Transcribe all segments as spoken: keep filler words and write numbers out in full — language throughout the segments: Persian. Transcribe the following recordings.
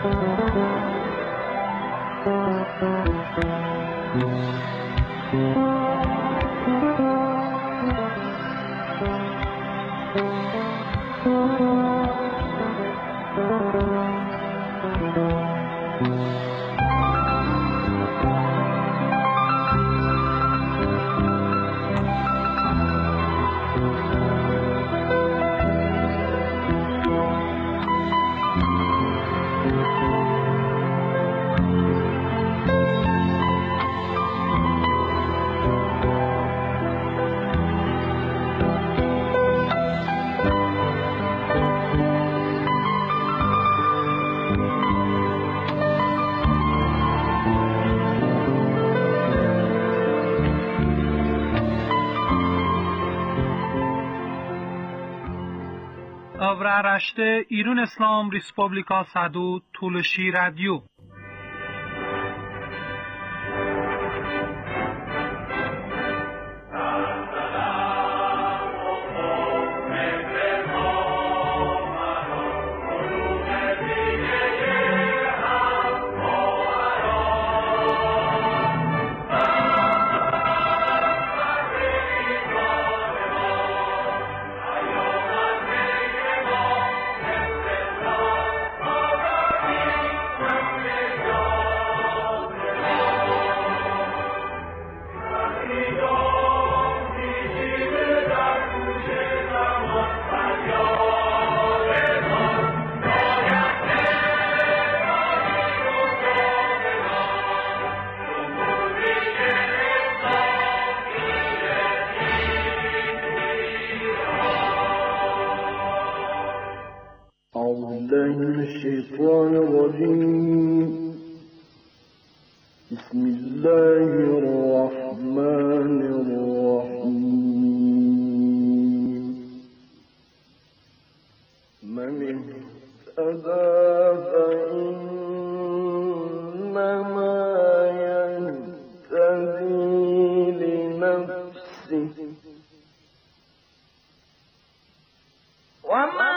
Avraaraşte İran İslam Respublika Sadu Tuluşi Radyo. الشيطان الرجيم بسم الله الرحمن الرحيم من اهتدى فإنما يهتدي لنفسه ومن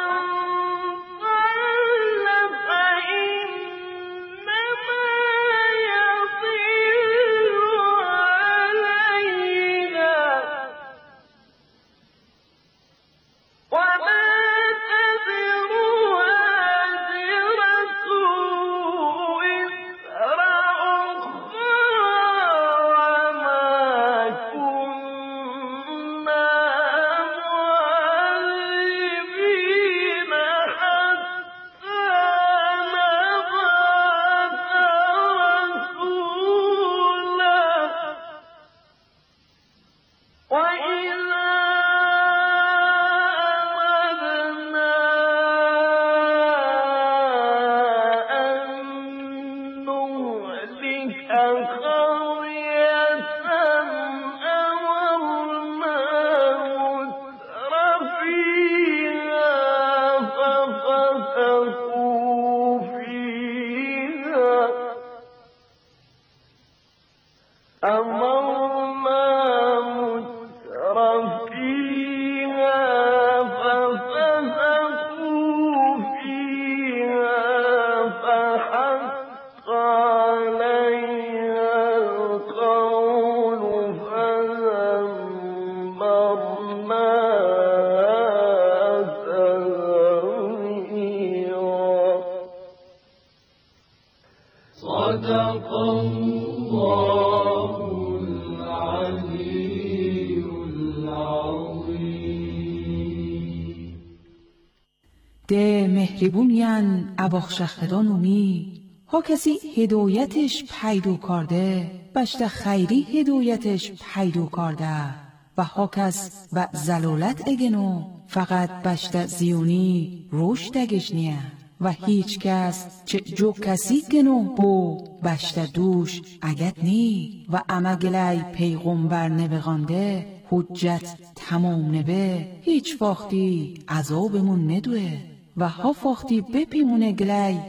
ده مهربونین اباخشخدان اومی ها کسی هدایتش پیدو کرده بشت خیری هدایتش پیدو کرده و ها کس و زلالت اگنو فقط بشت زیونی روش دگشنیه و هیچ کس چه جو کسی گنو بو بشت دوش اگت نی و اما گلی پیغمبر نبغانده حجت تمام نبه هیچ فاختی عذابمون ندوه و ها فاختی بپیمونه گلی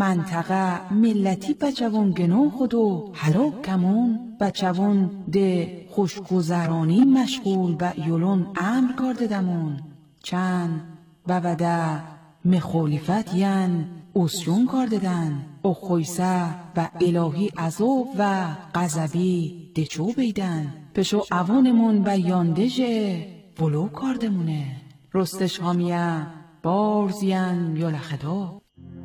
منطقه ملتی بچوون گنو خودو حلاک کمون بچوون ده خوشگذرانی مشغول با یولون امر کرده دمون چند بوده مخالفت ین اسیون کارددن او خویسه و الهی عذاب و غضبی دچو بیدن پشو اوانمون و یاندجه بلو کاردمونه رستش هامیه بارزین یولخدا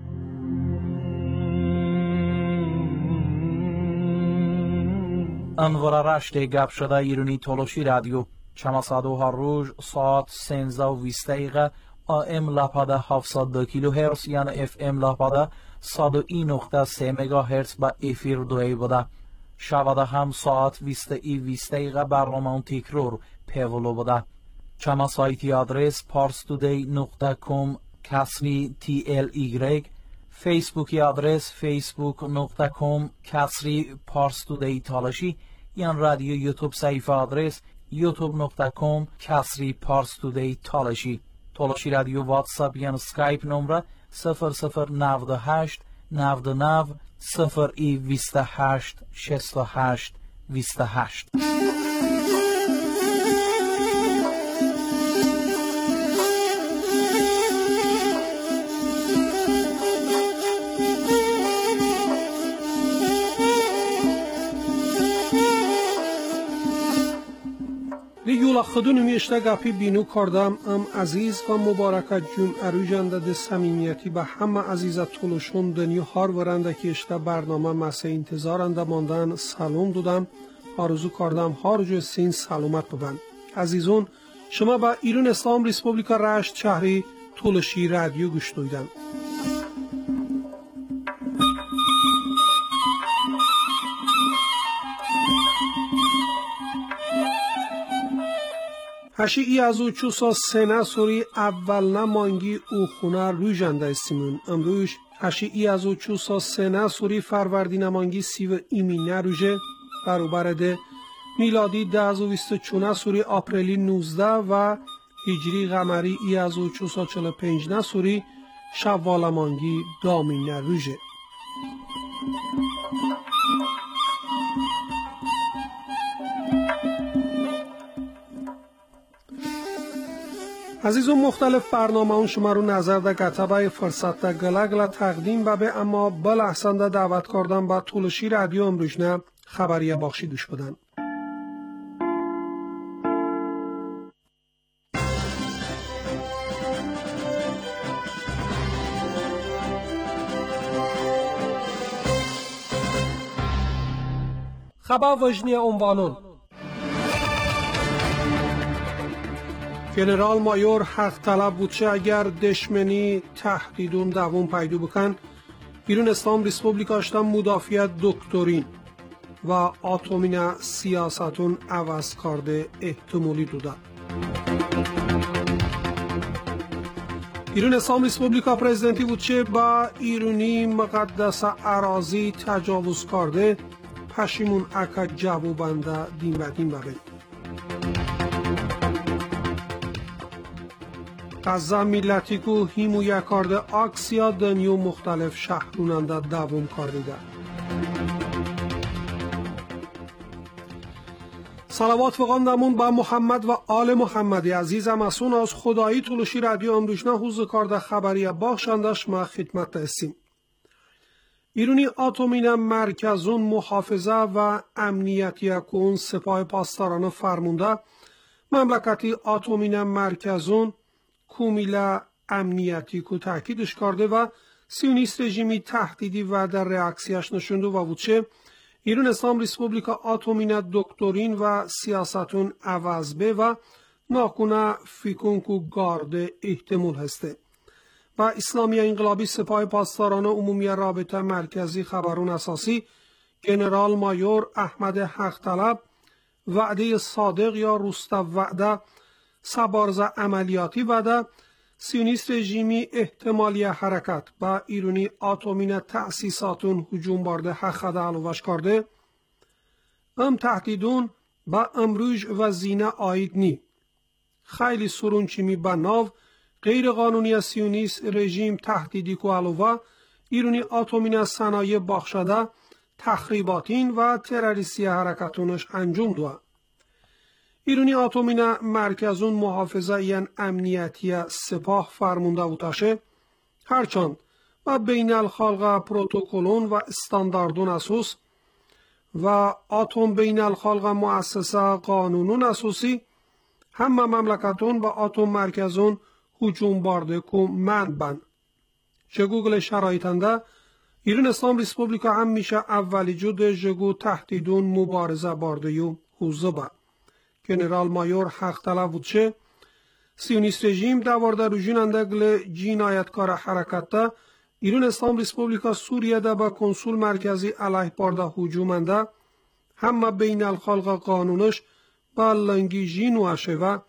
انوار رشته گپ شده ایرونی تولوشی رادیو چما سادو ها روز ساعت سنزده و بیست دقیقه آم لپاده هفتصد و دو کیلو هرتز یعنی اف ام لپاده صد و یک نقطه سه مگا هرتز با افیر دوی بوده شباده هم ساعت بیست ای بیست دقیقه برنامه تکرار پیولو بوده چما سایتی آدرس parstoday نقطه com کسری تی ال ایگرگ فیسبوکی آدرس facebook نقطه com کسری parstoday تالاشی یا رادیو یوتیوب صفحه آدرس youtube نقطه com کسری parstoday تالاشی تالاشی رادیو واتساپ یا اسکایپ نمره صفر صفر نود و هشت نود و نه صفر ای بیست و هشت شصت و هشت بیست و هشت. Yola خدونمی اشتگاپی بینو کردم ام عزیز و مبارکت جون اروجنده ده سمیمیتی به همه عزیزت طولشون دنیو هار ورنده که اشته برنامه مسه انتظارنده ماندن سلام دودم آرزو کردم هار جو سین سلامت ببن عزیزون شما با ایران اسلام ریسپوبلیکا رشت شهری طولشی رادیو گوش دویدن هشی ای از او چوسا سنه سوری اول نمانگی او خونه روی جنده استیمون امروش هشی ای از او چوسا سنه سوری فروردی نمانگی سیو ایمینه روژه بروبر ده میلادی ده از او بیست چونه سوری آپریلی نوزده و هجری غمری ای از او چوسا چل پنج نه سوری شوال مانگی دامینه روژه عزیزون مختلف برنامه اون شما رو نظر ده گتبه فرصت ده گلگل تقدیم و به اما بل احسن ده دعوت کردن با طولشی رادیو امروجنه خبریه باخشی دوش بدن خبر وجنی عنوانون جنرال مایور حق طلب بود چه اگر دشمنی تهدیدون دوام پیدا بکن ایران اسلام ریسپوبلیکاشتان مدافعیت دکترین و آتومین سیاستون عوض کرده احتمالی دوده ایران اسلام ریسپوبلیکا پرزیدنتی بود چه با ایرانی مقدس اراضی تجاوز کرده پشیمون اکد جوابنده دین و دین ببید غزه ملتی کو حمایت کرده آکسیا دنیو مختلف شهروننده دوام کرده صلوات فقاندمون با محمد و آل محمدی عزیزم اسون از خدایی طولشی رادیو امروجنه حوزه کرده خبریه باخشندش ما خدمت هستیم ایرانی آتومین مرکزون محافظه و امنیتی کون سپاه پاسداران فرمونده مملکتی آتومین مرکزون کومیلا امنیتی کو تاکیدش کرده و سیونیست رژیمی تهدیدی و در ریاکسیاش نشونده و بودچه ایران اسلام ریسپوبلیکا آتومین دکترین و سیاستون عوض به و ناکونه فیکون کو گارد احتمال هسته و اسلامی انقلابی سپاه پاسداران عمومی رابطه مرکزی خبرون اساسی جنرال مایور احمد حق طلب وعده صادق یا روستا وعده سبارز عملیاتی وعده سیونیست رژیمی احتمالی حرکت با ایرانی آتومین تأسیساتون هجوم بارده حقده علوش کرده ام تهدیدون با امروج و زینه آید نی خیلی سرونچیمی با ناو غیر قانونی سیونیست رژیم تهدیدی کو علوه ایرانی آتومین صنایع باخشده تخریباتین و تروریستی حرکتونش انجام دوه ایرانی آتومین مرکزون محافظه این امنیتی سپاه فرمونده بودشه هرچند و بین الخلق پروتوکولون و استانداردون اساس و آتوم بین الخلق مؤسسه قانونون اساسی همه مملکتون با آتوم مرکزون هجوم بارده که مند بند. جگوگل شرایطنده ایران اسلام ریسپوبلیکا هم میشه اولی جود جگو تهدیدون مبارزه بارده یو حوزه با. جنرال مایور حق طلب بودشه سیونیست رژیم دوارده رجوننده گل جنایتکار حرکت ده ایران اسلام ریسپوبلیکا سوریه ده با کنسول مرکزی علیه بارده هجومنده همه بین الخلق قانونش با لنگی جینوشه و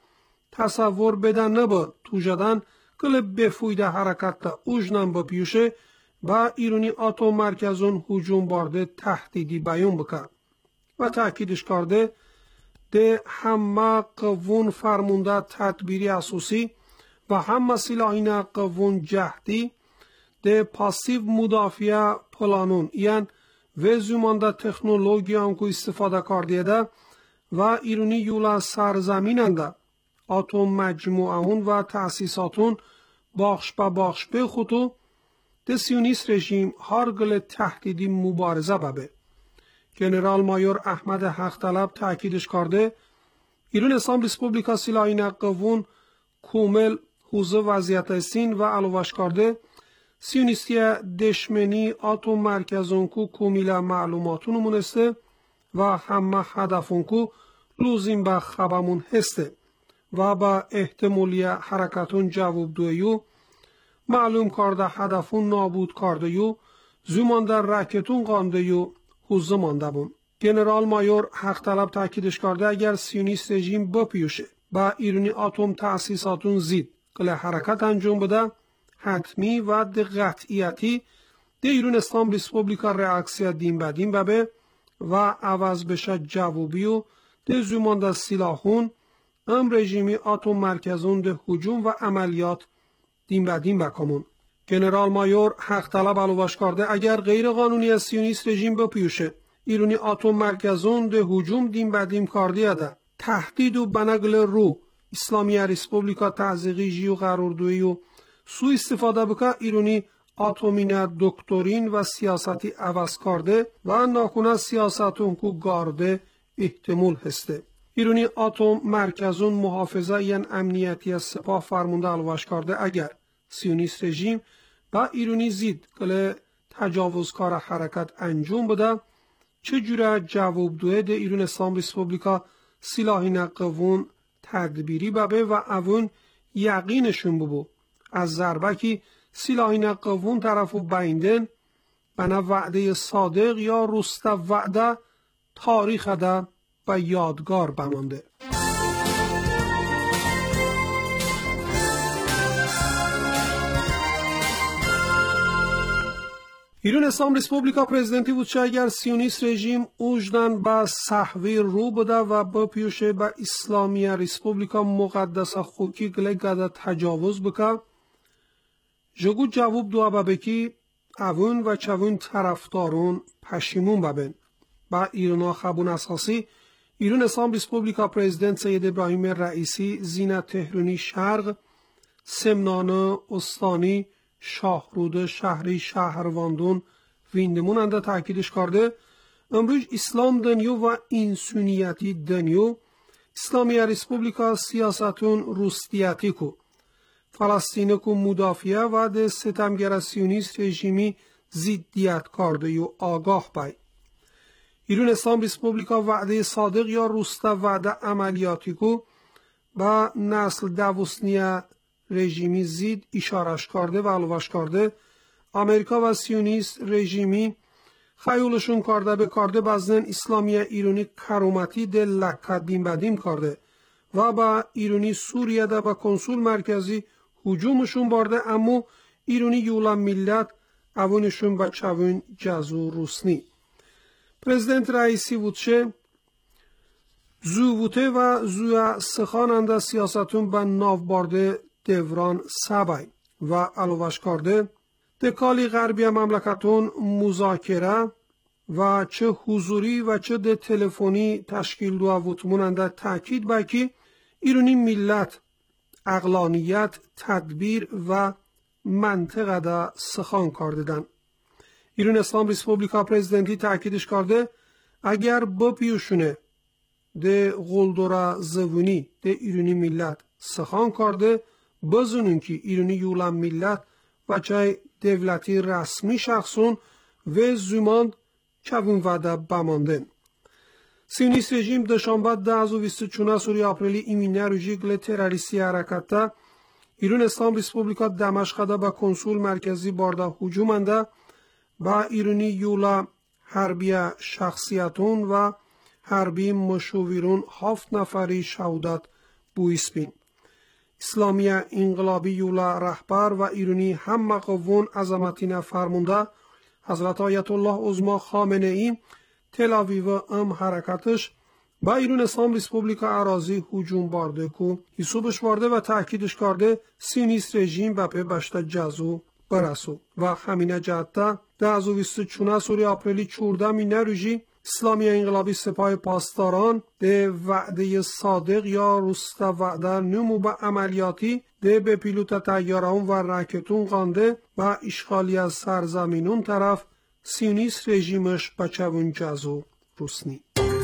تصور بدن نبا تو جدن گل بفویده حرکت ده اوجنن با پیوشه با ایرانی آتوم مرکزون هجوم بارده تهدیدی بیان بکن و تأکیدش کرده ده همه قوون فرمونده تدبیری اساسی و همه سلاحین قوون جهدی ده پاسیو مدافع پلانون یعنی وزومانده تکنولوژی آنکو استفاده کردیده و ایرانی یولا سرزمیننده آتوم مجموعهون و تأسیساتون باخش به باخش به خودو ده سیونیست رژیم هر گل تهدیدی مبارزه ببه. جنرال مایور احمد حق طلب تأکیدش کرده ایران اسلام ریسپوبلیکا سلاحین قوون کومل حوزه وضعیت سین و علوش کرده سیونیستی دشمنی آتوم مرکزون کو کومیلا معلوماتون مونسته و همه هدفون کو لوزیم به خبمون هسته و با احتمالی حرکتون جواب دویو معلوم کرده هدفون نابود کرده یو زمان در رکتون قانده یو حوزه مانده بون. جنرال مایور حق طلب تاکیدش کرده اگر سیونیست رژیم بپیوشه با ایرانی آتوم تأسیساتون زید کل حرکت انجام بده حتمی و قطعیتی ده ایران اسلام ریسپوبلیکا ریاکسیا دین بدین ببه و عوض بشه جوابی و ده زمان ده سلاحون ام رژیمی آتوم مرکزون ده هجوم و عملیات دین بدین بکامون. جنرال مایور حق طلب علوش کرده اگر غیر قانونی از سیونیست رژیم بپیوشه ایرانی آتوم مرکزون ده هجوم دین بدین کاردیه ده تهدید و بنگل رو اسلامی ریسپوبلیکا تعزیقی جیو قراردویی و سو استفاده بکه ایرانی آتومین دکترین و سیاستی عوض کرده و ناکنه سیاستون کو گارده احتمال هسته. ایرانی آتوم مرکزون محافظه یعن امنیتی سپاه فرمونده علوش کرده اگر سیونیست رژیم با ایرانی زید کل تجاوزکار حرکت انجام بده چه جوره جواب دوه ده ایران اسلام ریسپوبلیکا سلاحین قوون تدبیری ببه و اون یقینشون ببو از ضربه که سلاحین قوون طرفو بیندن بنا وعده صادق یا رست وعده تاریخ ده و یادگار بمانده. ایران اسلام ریسپوبلیکا پرزیدنتی بود چه اگر سیونیست رژیم اوجدن با صحوی رو بده و با پیوشه با اسلامی ریسپوبلیکا مقدس خوکی گله گده تجاوز بکه جگو جواب دو ببکی اون و چون طرفدارون پشیمون ببن. با ایران خبون اساسی ایران اسلام ریسپوبلیکا پرزیدنت سید ابراهیم رئیسی زینت تهرانی شرق سمنانه استانی شاهرود شهری شهرواندون ویندمون انده تاکیدش کرده امروز اسلام دنیو و انسانیتی دنیو اسلامی ریسپوبلیکا سیاستون روستیتی کو فلسطین کو مدافعه و ده ستمگر سیونیست رژیمی ضدیت کرده یو آگاه بای ایران اسلام ریسپوبلیکا وعده صادق یا روسته وعده عملیاتی کو با نسل دوستنیه رژیمی زید اشارش کرده و علوش کرده امریکا و سیونیست رژیمی خیولشون کرده به کرده بزنن اسلامی ایرانی کرومتی دل لکه دیم بدیم کرده و با ایرانی سوریه ده با کنسول مرکزی هجومشون بارده اما ایرانی یولا ملت اونشون با چوین جزو روسنی. پرزیدنت رئیسی بودشه زووته و زویا سخاننده سیاستون با ناو بارده دوران سبای و علوش کرده دکالی غربی مملکتون مذاکره و چه حضوری و چه ده تلفنی تشکیل دو وطموننده تاکید بکی ایرانی ملت اقلانیت تدبیر و منطقه دا سخان کردن. ایران اسلام ریسپوبلیکا پرزیدنتی تاکیدش کرده اگر بپیوشونه ده غلدورا زوونی ده ایرانی ملت سخان کرده بزنون که ایرانی یولم ملت و چای devleti resmi şahsın ve züman çavun vada bamandın. Siyonist rejim dışanbat ده و بیست و چهار سوری آپریلی ایمینه روژی گل تروریستی حرکتا ایران اسلام ریسپوبلیکا دمشقدا با کنسول مرکزی بارده هجومنده با ایرانی یولا حربی شخصیتون و حربی مشاورون هفت نفری شهادت بویسپین. اسلامی انقلابی یولا رهبر و ایرانی هم مقوون عظمتین فرمونده حضرت آیت الله عظما خامنه ای تل آویو ام حرکتش با ایران اسلام ریسپوبلیکا اراضی هجوم بارده کو حسابش بارده و تاکیدش کرده سیونیست رژیم و به بشت جزو برسو و همینه جهتا ده و بیست و چهار سوری آپریلی چورده می نروژی اسلامی انقلابی سپاه پاسداران ده وعده صادق یا رست وعده نمو به عملیاتی ده به پیلوت تیاران و راکتون قانده و اشغالی از سرزمینون طرف سیونیست رژیمش بچون جزو روسنی.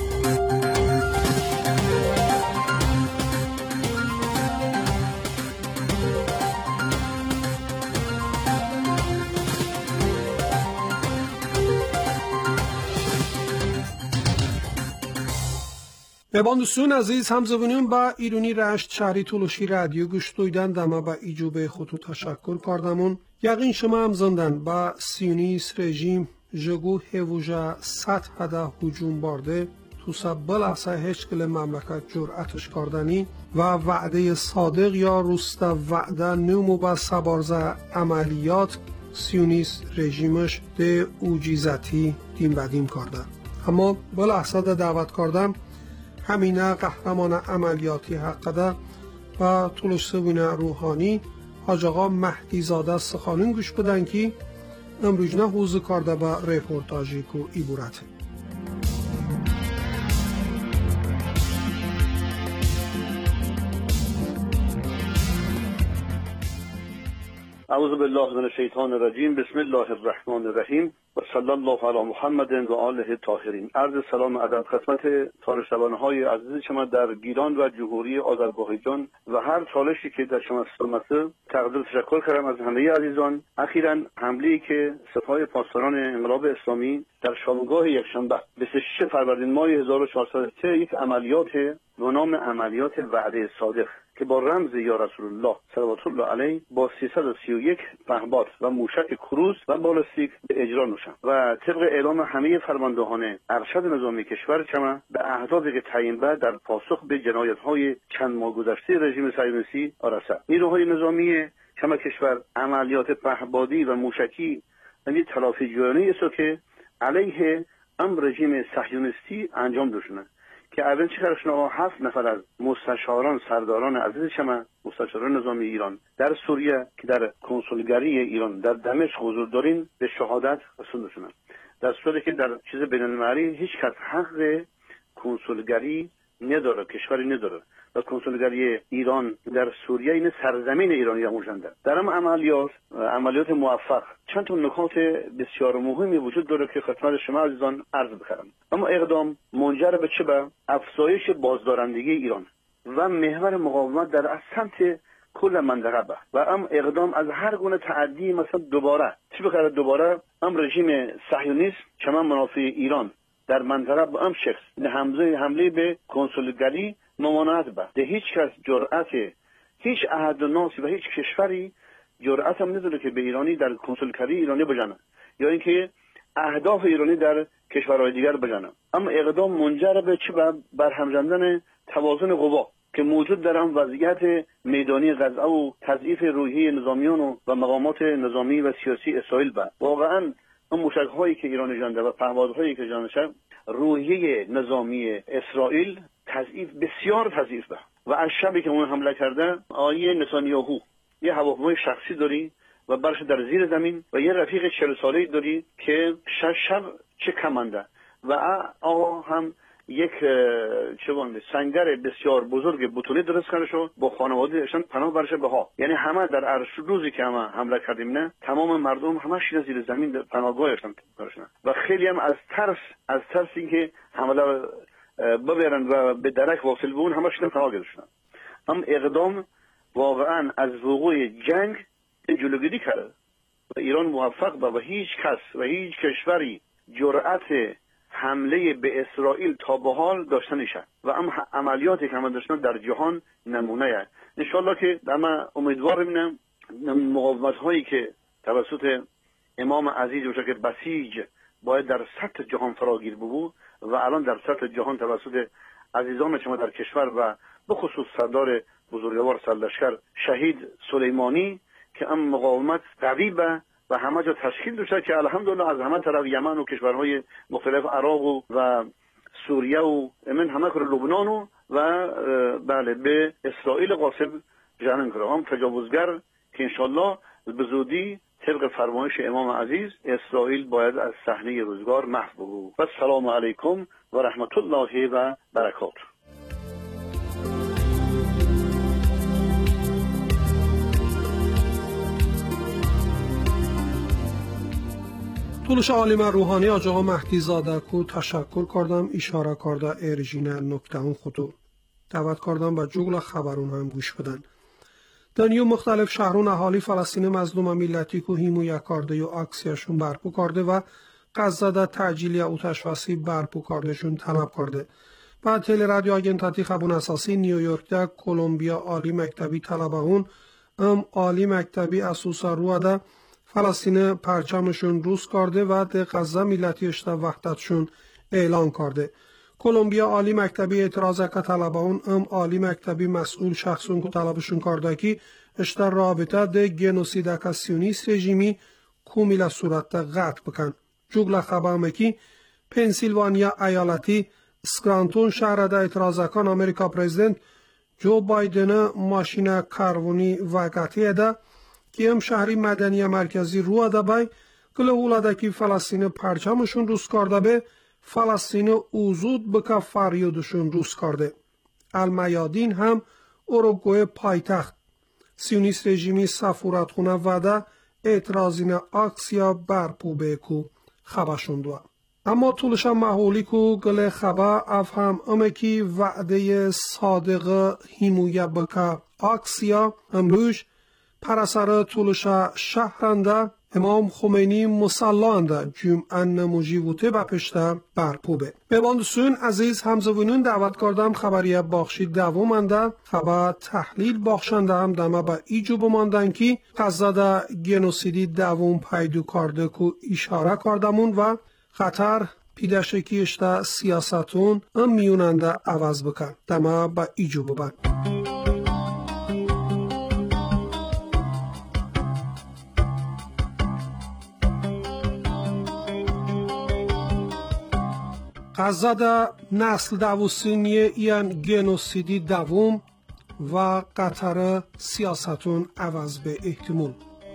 مهمان عزیز همزبانیون با ایرانی رشت شهری تولوشی رادیو گوش دویدن دما با ایجوب خودتون تشکر کردمون. یقین شما هم زندن با سیونیست رژیم جگو هووژا سطح ده هجوم بارده تو سبل اصلا هیچ کل مملکت جرأتش کردنی و وعده صادق یا روست وعده نمو با سبارزه عملیات سیونیست رژیمش ده اوجیزتی دیم بدیم کرده. اما بل اصلا دعوت کردم همینه قهرمان عملیاتی حقده و طولش سبونه روحانی حاج آقا مهدی زاده سخانون گوش بدن که امروز نه حوض کرده با رپورتاجی که ایبورته. اعوذ بالله من الشیطان الرجیم. بسم الله الرحمن الرحیم و صلی الله علی محمد و آله الطاهرین. عرض سلام و ادب خدمت تارش‌شبانه‌های عزیز شما در گیلان و جمهوری آذربایجان و هر چالشی که در شما سلامت تقدیر تشکر کردم از همه عزیزان. اخیراً حمله‌ای که سپاه پاسداران انقلاب اسلامی در شامگاه یکشنبه بیست و شش فروردین ماه هزار و چهارصد و سه یک عملیات به نام عملیات وعده صادق که با رمز یا رسول الله صلوات الله علیه با سیصد و سی و یک پهپاد و موشک کروز و بالستیک به اجرا نوشند و طبق اعلام همه فرماندهان ارشد نظامی کشور چما به اهدافی که تعیین بعد در پاسخ به جنایت‌های چند ماه گذشته رژیم صهیونیستی رسد. نیروهای نظامی چما کشور عملیات پهپادی و موشکی و تلافی جویانه است که علیه ام رژیم صهیونیستی انجام داشتند که اول چه شما هفت نفر از مستشاران سرداران عزیز شما مستشاران نظامی ایران در سوریه که در کنسولگری ایران در دمشق حضور دارین به شهادت رسونده شدند، در صورتی که در چیز بین المللی هیچ کس حق کنسولگری نداره، کشوری نداره و کنسولگری ایران در سوریه این سرزمین ایرانی همونجنده. در هم عملیات عملیات موفق چند تا نکات بسیار مهمی وجود داره که خدمت شما عزیزان عرض بکنم. اما اقدام منجر به چه؟ به افزایش بازدارندگی ایران و محور مقاومت در سمت کل منطقه به و ام اقدام از هر گونه تعدی مثلا دوباره چی بخره دوباره ام رژیم صهیونیست چما منافع ایران در منطقه به ام شخص حمله حمله به کنسولگری ممانعت به ده هیچ کس جرأت هیچ احد و ناسی و هیچ کشوری جرأت هم نداره که به ایرانی در کنسولگری ایرانی بجنه یا اینکه اهداف ایرانی در کشورهای دیگر بجنه. اما اقدام منجر به چه؟ برهم زدن توازن قوا که موجود در هم وضعیت میدانی غزه و تضعیف روحیه نظامیان و, و مقامات نظامی و سیاسی اسرائیل به واقعا اون موشک‌هایی که ایران جنده و پهپادهایی که جانده شد روحیه نظامی اسرائیل تضعیف بسیار تضعیف به و از شبی که اون حمله کرده آیه نتانیاهو یه هواپیمای شخصی داری و برش در زیر زمین و یه رفیق چهل ساله‌ای داری که شش شب چه کمانده و آقا هم یک چه وانده سنگر بسیار بزرگ بتونی درست کرده شد با خانواده داشتن پناه برشه بها. یعنی همه در عرش روزی که همه حمله کردیم نه تمام مردم همه شیر زیر زمین در پناهگاه داشتن و خیلی هم از ترس از ترس اینکه حمله ببرن و به درک واصل بون همه شدن پناه گرفتن. هم اقدام واقعا از وقوع جنگ جلوگیری کرد و ایران موفق بود و هیچ کس و هیچ کشوری جرأت حمله به اسرائیل تا به حال داشته نشه و هم عملیاتی که ما داشتن در جهان نمونه است. ان شاءالله که ما امیدواریم مقاومت هایی که توسط امام عزیز و که بسیج باید در سطح جهان فراگیر بود و الان در سطح جهان توسط عزیزان شما در کشور و به خصوص سردار بزرگوار سرلشکر شهید سلیمانی که ام مقاومت قوی به و همه جا تشکیل داشته که الحمدلله از همه طرف یمن و کشورهای مختلف عراق و, و سوریه و من همه کار لبنان و, و بله به اسرائیل غاصب جهنم کرده هم تجاوزگر که انشالله به زودی طبق فرمایش امام عزیز اسرائیل باید از صحنه روزگار محو بود. و السلام علیکم و رحمت الله و برکاته. طولش عالم روحانی آجاها مهدی زاده کو تشکر کردم اشاره کرده ارژینال نکته اون خطور دعوت کردم به جوگل خبرون هم گوش بدن. دنیو مختلف شهرون اهالی فلسطین مظلوم ملتی کو هیمویا کرده و اکسیاشون برپو کرده و قصد تعجیلی اوتش وسیع برپو کردشون طلب کرده. بعد تل رادیو آگنتاتی خبون اساسی نیویورک دا کلمبیا عالی مکتبی طلبهون ام عالی مکتبی اسوسا رو ده فلسطین پرچمشون روز کرده و ده غزه ملتیش ده وحدتشون اعلان کرده. کلمبیا عالی مکتبی اعتراض که طلبهون ام عالی مکتبی مسئول شخصون که طلبشون کرده که اشتر رابطه ده گنوسیده که سیونیست رژیمی کومیل صورت ده قطع بکن. جوگل خبرمه که پنسیلوانیا ایالتی اسکرانتون شهر ده اعتراضکان امریکا پرزیدنت جو بایدن ماشین کارونی وگتی ده که هم شهری مدنی مرکزی رو ده بای کل اولاده که فلسطین پرچمشون روز کرده به فلسطین اوزود بکا فریودشون روز کرده. المیادین هم اوروگوی پایتخت سیونیست رژیمی سفارتخونه وده اعتراضین اکسیا برپو بکو خبرشون دو. اما طولش هم محولی کو گل خبر افهم امه کی وعده صادق هیمویا بکا اکسیا امروز پرسر طولش شهرنده امام خمینی مسلانده جمعه نموجیوته بپشته برپوبه. به باندسون عزیز همزوینون دعوت کردم خبریه باخشی دوامنده خبر تحلیل باخشنده هم دمه با ایجو بماندن که قصد گنوسیدی دوام پیدو کرده که اشاره کردمون و خطر پیدشکی اشته سیاستون ام میوننده عوض بکن دمه با ایجو ببن. قصد نسل دوستینی این گنوسیدی دوم و قطر سیاستون عوض به احتمال.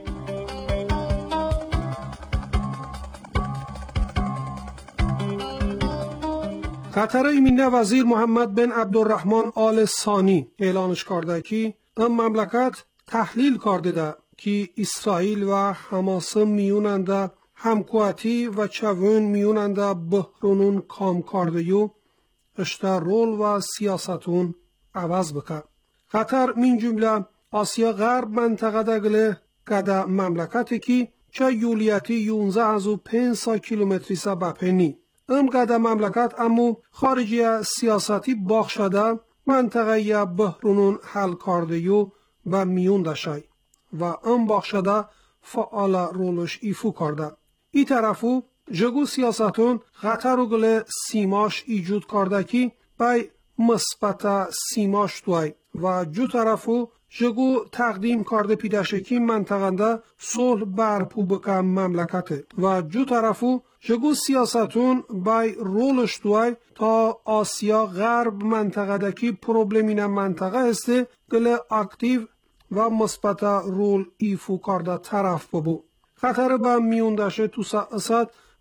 قطر ایمینه وزیر محمد بن عبدالرحمن آل ثانی اعلانش کرده که این مملکت تحلیل کرده ده که اسرائیل و حماس میوننده همکواتی و چوون میوننده بحرونون کام کرده یو اشتر رول و سیاستون عوض بکن. قطر من جمله آسیا غرب منطقه دگله گده مملکتی که چه یولیتی یونزه از و پنسا کیلومتری سا بپنی. ام گده مملکت امو خارجی سیاستی باخ شده منطقه یا بحرونون حل کرده یو و میون داشای و ام باخ شده فعال رولش ایفو کرده. ای طرفو جگو سیاستون قطر و گله سیماش ایجود کرده که بای مثبت سیماش دوی و جو طرفو جگو تقدیم کرده پیدشکی منطقنده صلح برپو بکن مملکته و جو طرفو جگو سیاستون بای رولش دوی تا آسیا غرب منطقه دکی پروبلمین منطقه هسته گله اکتیو و مثبت رول ایفو کرده طرف ببو. خطر با میوندشه تو ساعت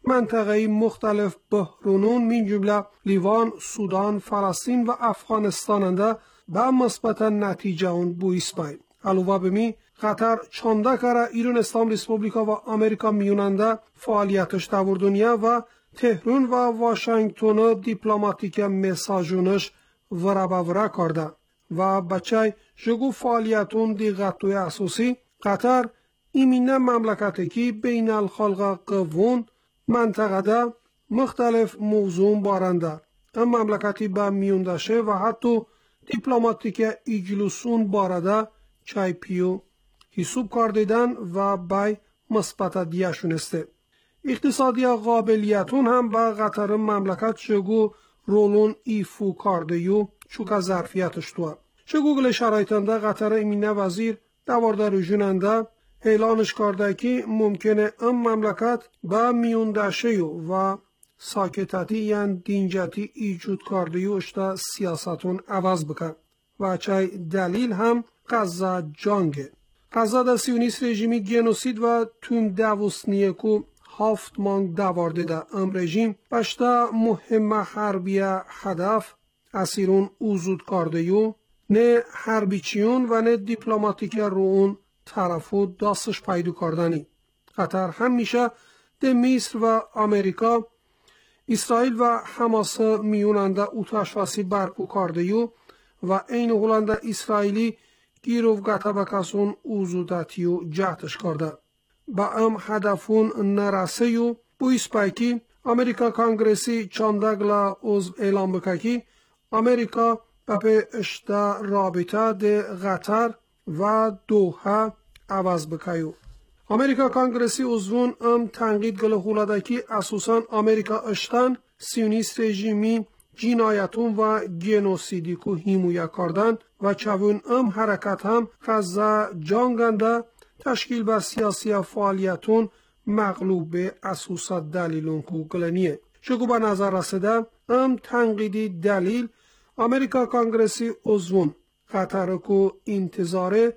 منطقه‌ای مختلف بحرونون من جمله لیوان، سودان، فلسطین و افغانستاننده به مثبت نتیجه اون بویس باید. علاوه به می قطر چانده کره ایران اسلام ریسپوبلیکا و آمریکا میوننده فعالیتش در دنیا و تهران و واشنگتن دیپلماتیک مساجونش ورا به ورا کرده و بچه جگو فعالیتون دی غطوی اساسی قطر ایمینه مملکتی که بین الخلق قوون منطقه ده مختلف موضوع بارنده این مملکتی به میوندشه و حتی دیپلماتیک ایجلوسون بارده چای پیو حسوب کار دیدن و بای مثبت دیه شونسته. اقتصادی قابلیتون هم با قطر مملکت چگو رولون ایفو کاردیو چوکا ظرفیتش توه. چگو گل شرایطنده قطر امینه وزیر دوارده رجوننده اعلانش کرده که ممکنه این مملکت با میوندشه و ساکتتی یعنی دینجتی ایجود کاردیو اشتا سیاستون عوض بکن و چای دلیل هم غزه جانگه. غزه در سیونیست رژیمی گنوسید و توم دوستنیکو هفت مانگ دوارده در ام رژیم بشتا مهم حربی هدف اسیرون اوزود کاردیو نه حربیچیون و نه دیپلماتیک رو اون طرفو داستش پیدا کردنی. قطر همیشه ده مصر و آمریکا اسرائیل و حماس میوننده اوتش فسی برپو کاردیو و این هولنده اسرائیلی گیروف گتا بکسون اوزودتیو جهتش کرده. با ام هدفون نرسه و بویس پایکی امریکا کانگرسی چاندگلا عضو اعلام بککی امریکا به اشتا رابطه ده قطر و دوحه عوض بکیو. امریکا کانگرسی عضوون ام تنقید گل هولده که اساساً امریکا اشتن سیونیست رژیمی جنایتون و گنوسیدی کو هیمویا کردن و چون ام حرکت هم غزه جانگنده تشکیل به سیاسی فعالیتون مغلوب به اساسات دلیلون کو گلنیه. شکو به نظر رسیده ام تنقیدی دلیل امریکا کانگرسی عضوون قطر کو انتظاره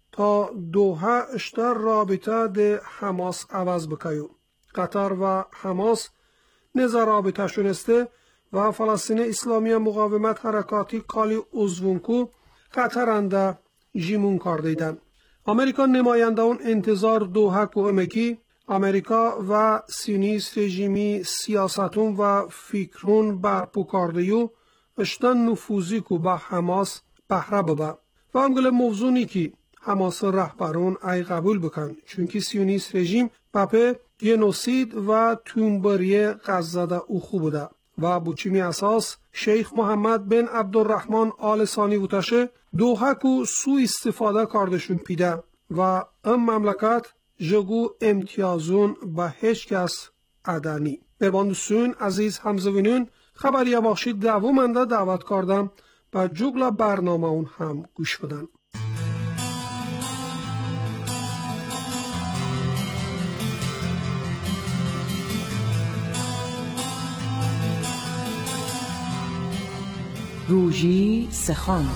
تا دوحه اشتر رابطه ده حماس عوض بکیو. قطر و حماس نظر رابطه شونسته و فلسطین اسلامی مقاومت حرکاتی کالی عضوون کو قطرنده جیمون کار دیدن. امریکا نماینده اون انتظار دوحه کو امکی امریکا و سیونیست رژیمی سیاستون و فکرون برپو کاردیو اشتن نفوذی کو با حماس بهره ببه و همگل موضوعی که حماس رهبرون ای قبول بکن چونکه سیونیست رژیم بپه گنوسید و تونبری غزه ده او خوب بوده و بچمی اساس شیخ محمد بن عبدالرحمن آل ثانی وتشه دوحه کو سو استفاده کاردشون پیده و ام مملکت جگو امتیازون به هیچ کس عدنی. برباندسون عزیز همزوینون خبری باشید دوامنده دعوت کردم و جگل برنامه اون هم گوش بدن. روژی سخن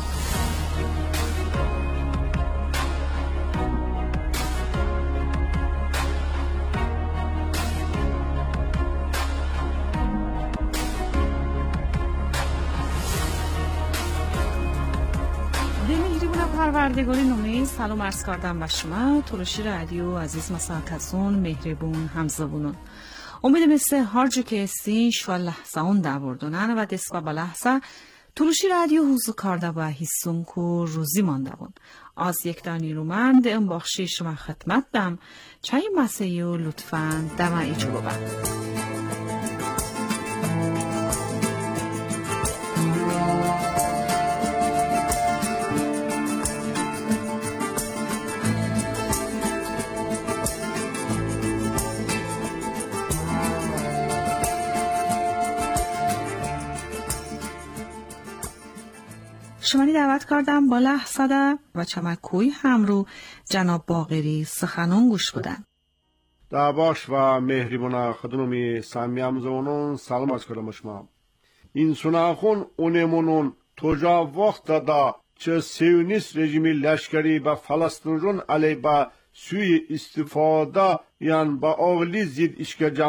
پروردگاری نومی سلام عرض کردم به شما تلوشی رادیو عزیز مساکسون مهربون همزبونون امید مثل هر جو که استین شو لحظه اون دوردونن و دست به لحظه تلوشی رادیو حوزو کرده با حسون کو روزی مانده بون از یک دانی رو من ده ام بخشی شما خدمت دم چای مسیو لطفاً دمائی جو با شمانی دعوت کردم با لحظه و چمکوی هم رو جناب باقری سخنان گوش بدن. دعواش و مهریبونه خدنومی سامیام زونون سلام از کردم شما. این سناخون اونمونون توجا وقت دا چه سیونیست رژیمی لشکری با فلسطینرون علی با سوی استفاده یعنی با آغلی زید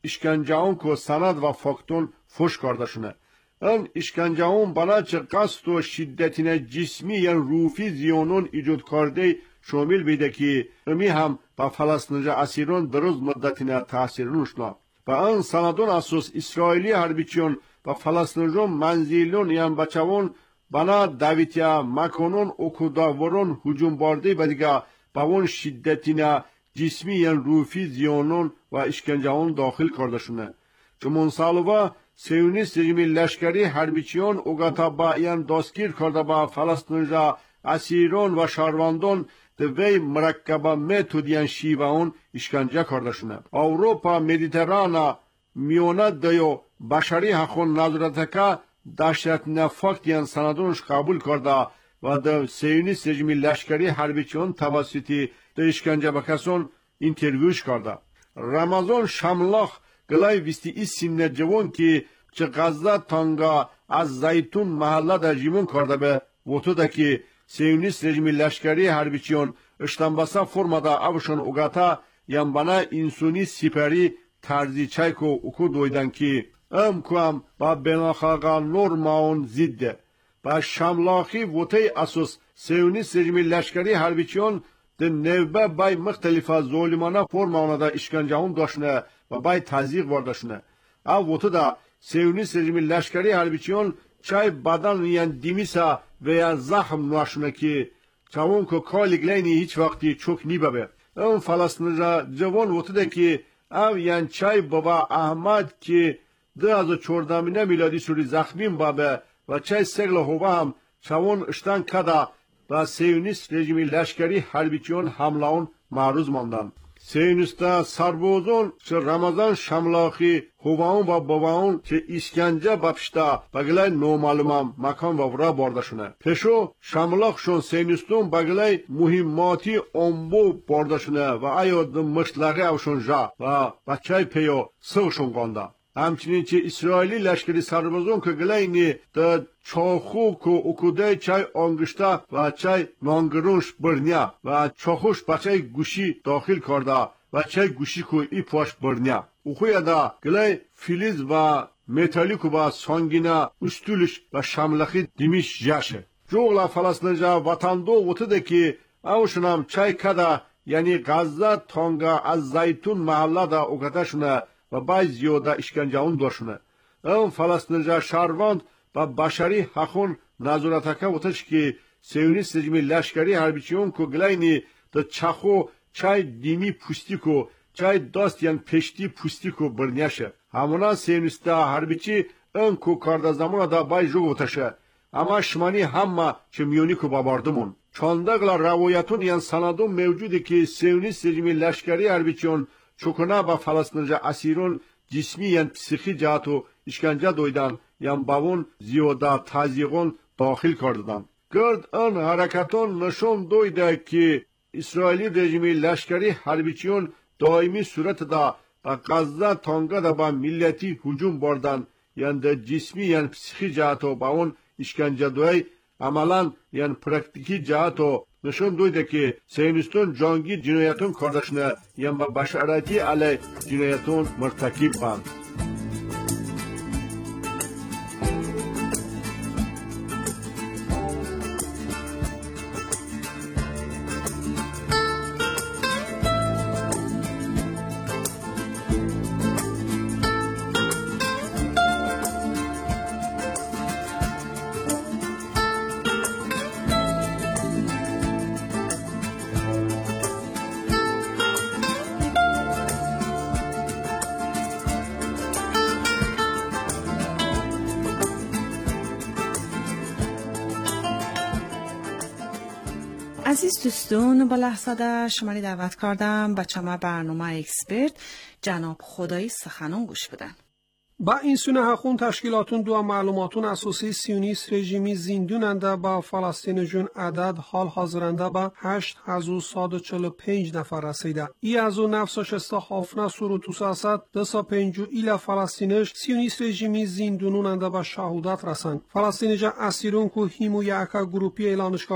işkenceğun ko sanat ve faktun foş kardeşine. Ön işkenceğun bana çı qast و şiddetine cismi yani rufi ziyonun icud karde şomil bide ki ömi ham ba Falastince asirun dırız müddetine tasirin uşna. Ba ön sanadun asus İsraili harbiçiyon ba Falastince manzilun yani baçavun bana davitya makonun okudavorun hücum barde bediga ba on şiddetine cismi yani rufi ziyonun ve işkenceğun dahil kardeşine. Cumhun salıva Siyonist rejimi leşkeri harbiçiyon ogata ba yan doskir karda ba Falastinca asirun ve şarvandon de vey murakkaba metodiyen şivaun işkence kardeşine. Avrupa Mediterana miyona dayo başarı hakon nazrataka daşyatine faktiyen sanadunş kabul karda ve de Siyonist rejimi leşkeri harbiçiyon tavasiti de işkence bakason intervyuş karda. Ramazan Şamlах Gılay visti isimle cevon ki çı Gazza tanga az Zaytun mahalla da jimun karda be votu da ki Siyonist rejimi leşkeri harbiçiyon iştambasa formada avşon ugata yan bana insuni siperi tarzi çayko uku doydan ki em kuam ba benaxaga normaun zidde ba Şamlaxi votey asus Siyonist rejimi leşkeri harbiçiyon de nevbe bay muxtelifa zolimana formana da işkenceğun daşne ve bay taziq vardaşne. Av votu da Siyonist rejimi leşkeri harbiçiyon çay badan yan dimisa veya zahm nuaşne ki çavun ko kaligleyni hiç vakti çok nibabe. Ön Falastinca cevon votu da ki av yan çay baba Ahmad ki de azı çordamine miladi suri zakhmin babe ve çay segla hova ham çavun işten kada ve Siyonist rejimi leşkeri harbiçiyon hamlaun maruz mandan. Siyonist'a sarbozun çı Ramazan Şamlaxi hovaun ve babaun çı işkence bapşta bagılay nomalımam makan ve vura bardaşına. Peşo Şamlax şon Siyonist'un bagılay muhimmati ombo bardaşına ve ayodun mışlağı avşon ja ve bakçay peyo sığ şon ganda. همچنین چه اسرائیلی لشکری سربازون که گلینی دا چاخو که اکوده چای آنگشتا و چای نانگرونش برنیا و چاخوش بچای گوشی داخل کرده و چای گوشی که ای پاش برنیا. اخویا دا گلی فیلیز و متالی که با سانگینا استولش و شملخی دیمیش جاشه. جوغلا فلسطینجا وطندو وطده که اوشنم چای کده یعنی غزه تانگا از زیتون محله دا اکتشونه و بای زیاده işkenceğun doşuna. Ön Falastinca şarvand ve başarı hakun nazorataca votış ki Siyonist rejimi leşkeri harbiçiyon ko glayni da çaxo çay dimi pustiko çay dost yan peşti pustiko birnyaşe. Hamuna Siyonist'a harbiçi ön ko karda zamana da bay jo votışa. Ama şmani hamma çimyoni ko babardımun. Çandagla ravoyatun yan sanadun mevcudu ki Siyonist rejimi leşkeri harbiçiyon çokuna با فلسطینجا اسیرون جسمی یا پسیخی جهاتو işkence doydan yan bavun ziyoda taziğun dahil kardıdan. Gırd an harekatun nişon doyda ki İsraili rejimi leşkeri harbiçiyon daimi sureti da ba Gazza tanga da ba milleti hücum bardan yan da cismi yan psixi cihato bavun işkence doy amalan yan praktiki cihato nişon doyda ki Siyonistun cangi cinayetun kardeşine yan ba başarati aley cinayetun mırtakib band. عزیز دوستان، با لحظه شما را دعوت کردم بچه ما برنامه اکسپرت جناب خدایی سخنان گوش بدن. با این سونه حقون تشکیلاتون دو معلوماتون اساسی سیونیست رژیمی زیندوننده با فلسطین جون عدد حال حاضرنده با هشت هزار و صد و چهل و پنج نفر رسیده. ای از اون نفسش استخافنا سورو توساسد دسا پنجو ایل فلسطینش سیونیست رژیمی زیندونوننده با شهودت رسند. فلسطینجا اسیرون که هیمو یعکا گروپی اعلانش کرده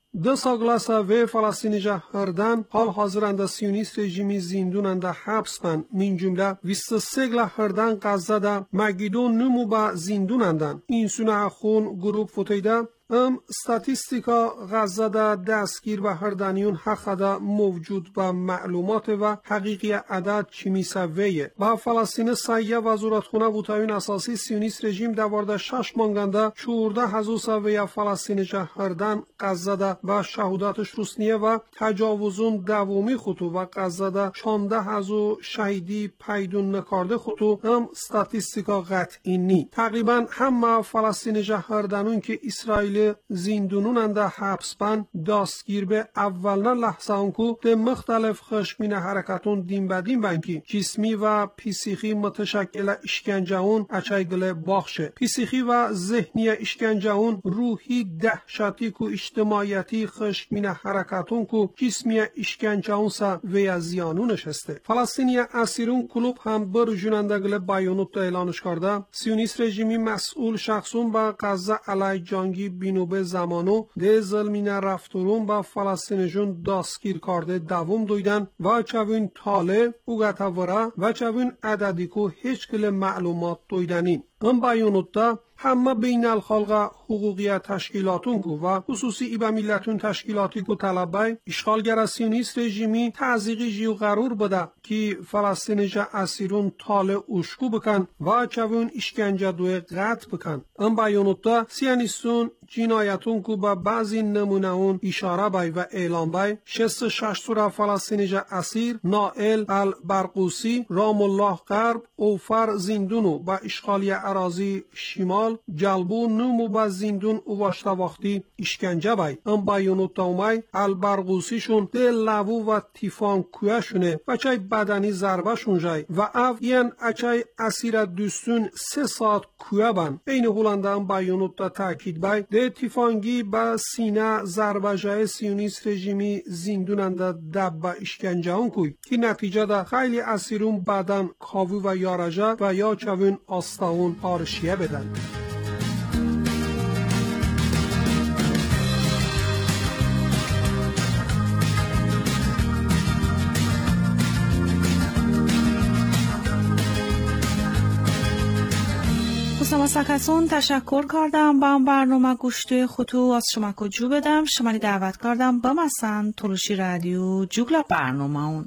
Dă saglasa ve Falastinija hărdan, hal hazıranda Siyonist rejimi zindunanda hapspan, min cümle vissesegla hărdan Gazada Magidon numu ba zindunandan. İnsuna khun grup futeyda ام ستاتیستیکا غزه دا دستگیر و هردانیون حق دا موجود با معلومات و حقیقی عدد چی میسویه. با فلسطین سایه و زورتخونه بوتایون اساسی سیونیست رژیم دوارده شش مانگنده چورده هزو سویه فلسطین جه هردن غزه دا و شهوداتش روسنیه و تجاوزون دومی خطو و غزه دا چانده هزو شهیدی پیدون نکارده خطو ام ستاتیستیکا قطعی نی. تقریبا همه فلسطین جه هردنون که اسرائیل زیندونون دا حبسبن داستگیر به اولنا لحظه انکو ده مختلف خشمین حرکتون دین بدین بنکی جسمی و پیسیخی متشکل اشکنجهون اچایگل باخشه. پیسیخی و ذهنی اشکنجهون روحی دهشتی کو اجتماعیتی خشمین حرکتون کو جسمی اشکنجهون سا وی زیانونش هسته. فلسطینی اسیرون کلوب هم بر جونندگل بایونوت دا اعلانش کرده. سیونیست رژیمی مسئول شخصون با غزه علی جانگی بینو به زمانو ده ظلمین رفتورون با فلسطینجون داستگیر کرده دوم دویدن و چوین تاله اوگتاورا و چوین عددی کو هیچ کل معلومات دویدنین. ام بایونوتا همه بین الخلق حقوقی تشکیلاتون کو و خصوصی ایبا ملتون تشکیلاتی کو طلبای اشغالگر سیونیست رژیمی تعزیقی جیو قرار بده که فلسطین جا اسیرون تاله اوشکو بکن و چوون اشکنجه دوی قطع بکن. ام بایونوتا سیانیستون جنایتون کو با بعضی نمونه اون اشاره بای و اعلام بای شست شش سوره فلسطین جا اسیر نائل البرقوسی رام الله غرب اوفر زیندونو با اشغالی اراضی شمال جلبو نمو با زیندون اواشتا وقتی اشکنجه بای. ام بایونوتا اومای البرقوسی شون ده لوو و تیفان کوه شونه و چای بدنی ضربه شون جای و او این اچای اسیر دوستون سه ساعت کوه بن. این هولنده ام بایونوتا تاکید بای ده تیفانگی با سینه ضربه جای سیونیست رژیمی زیندوننده دب با اشکنجه اون کوی که نتیجه ده خیلی اسیرون بدن کاوی و یارجه و یا چوین آستاون پارشیه بدن. دوستان سکتون تشکر کردم با هم برنامه گوشت خطو از شما کجو بدم شمالی دعوت کردم با مثلا تلوشی رادیو جوگلا برنامه اون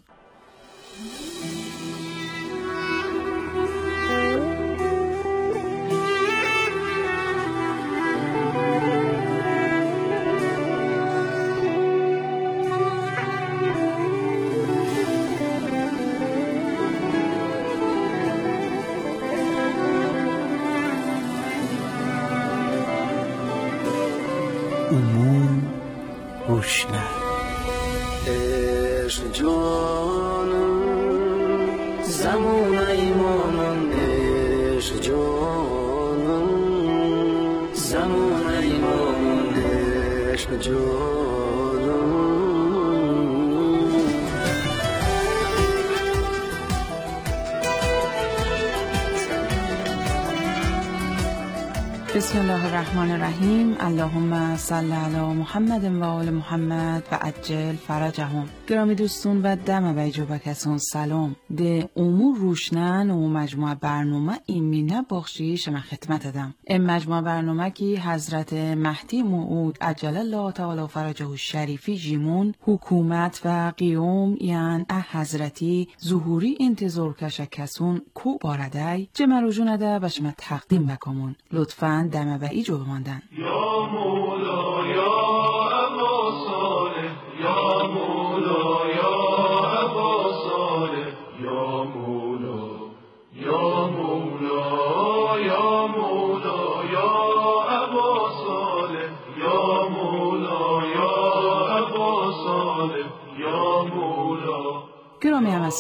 امور روشن عشق جانم زمان ایمانم عشق جانم زمان ایمانم عشق جانم بسم الله الرحمن الرحیم. اللهم صل علی محمد و آل محمد و عجل فرجهم. گرامی دوستون و دم بیجو بکسون سلام. ده امور روشنن و مجموعه برنامه ایمینه بخشی شما خدمت دم. این مجموعه برنامه کی حضرت مهدی موعود عجل الله تعالی فرجه الشریفی جیمون حکومت و قیوم یعن حضرتی ظهوری انتظار کشه کسون کو باردای جمع رجونه ده و شما تقدیم بکمون. لطفاً دم و ایجو بماندن. یا مولا یا ابا صالح یا مولا یا ابا صالح یا مولا یا مولا یا مولا یا ابا صالح یا مولا یا ابا صالح یا مولا. گرامی همسون